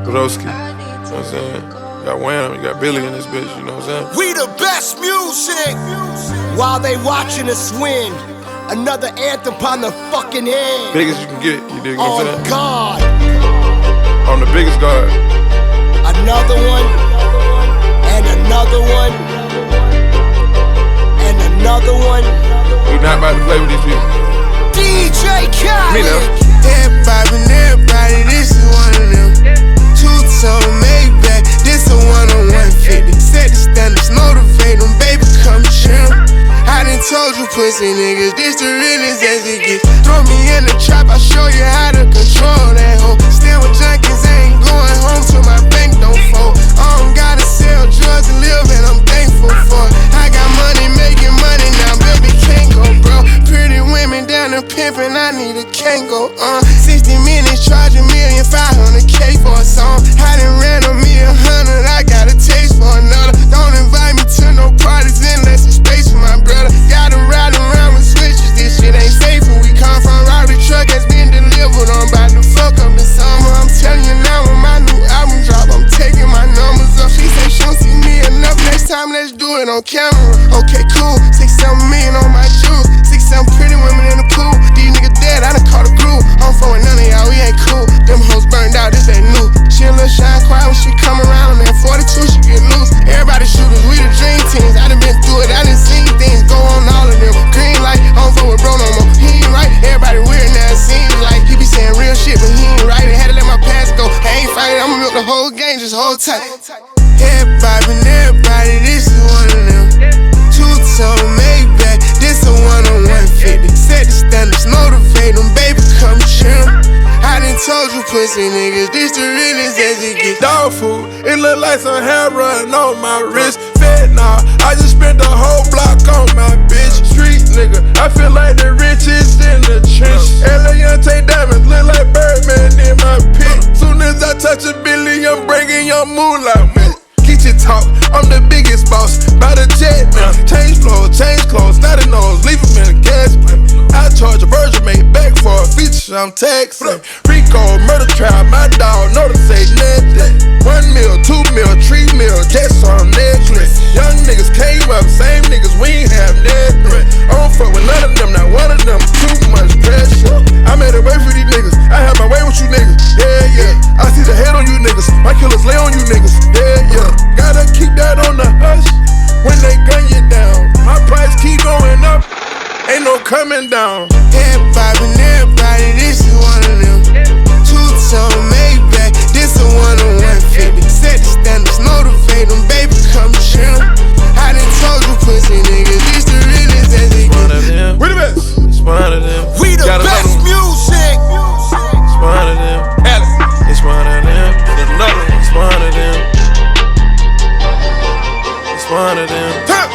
Broski, you know what I'm saying? You got Wham, you got Billy in this bitch, you know what I'm saying? We the best music while they watching us win. Another anthem upon the fucking head. Biggest you can get, you dig what I'm saying? On God. On the biggest guard. Another one, and another one, and another one. We not about to play with these people. DJ Khaled. Me now. Everybody and everybody, this is one of them. Two-tone Maybach, this a one-on-one 50. Set the standards, motivate them, baby, come chill. I done told you pussy niggas, this the realest as it gets. Throw me in the trap, I'll show you how to control that hoe. Still with junkies, I ain't going home till my bank don't fold. I don't gotta sell drugs and live, and I'm thankful for it. I got money making money now, baby, can't go bro. Pretty women down the pimpin', I need a Kango, 60 minutes, charge $1,500K for a song. I done ran $100, I got a taste for another. Don't invite me to no parties unless it's space for my brother. Gotta ride around with switches, this shit ain't safe. When we come from Rari truck has been delivered. I'm about to fuck up the summer. I'm telling you now, when my new album drop, I'm taking my numbers up. She say she don't see me enough. Next time, let's do it on camera. Okay, cool. 6-7 million on my jewels. 6-7 pretty women in the pool. These niggas dead, I done caught a groove. I'm fucking none of y'all, we ain't cool. Them hoes burned out, this ain't new. She a little shine quiet when she come around. On that 42, she get loose. Everybody shooters, we the dream teams. I done been through it, I done seen things go on all of them. Green light, I don't fuck with bro no more. He ain't right, everybody weird now. It seems like he be saying real shit, but he ain't right. I had to let my past go. I ain't fighting, I'ma milk the whole game, just hold tight. Everybody and everybody, this is one of them. Two-tone Maybach, this a one-on-one 50. Set the standards, motivate them, baby, come chill. I done told you pussy niggas, this the realest as it gets. Dog food, it look like some hair running on my wrist. Fed now, I just spent the whole block on my bitch. Street nigga, I feel like the richest in the trench. Eliante diamonds look like Birdman in my pit. Soon as I touch $1 billion, I'm breaking your moolah. Kitchen talk, I'm the biggest boss. By the jet now, change flows, change clothes, not a nose, leave him in a gas pump. I charge a Virgin made back for a feature, I'm taxing. Rico, murder trial, my dog, know to say nothing. 1 mil, 2 mil, 3 mil, just on necklace. Young niggas came up, same niggas, we ain't have nothing. I don't fuck with none of them, not one of them, too much pressure. I made a way for these niggas, I have my way with you niggas, yeah, yeah. I see the head on you niggas, my killers lay on you niggas, yeah, yeah. Gotta keep that on the hush when they gun you down. My price keep going up, ain't no coming down. Everybody and everybody, this is one of them. Two-tone Maybach, this a one-on-one 50. Set the standards, motivate them, baby, come chill. I done told you pussy niggas, this the realest as it gets. We the best. It's one of them. We the best music. It's one of them. It's one of them. There's another one. It's one of them. It's one of them.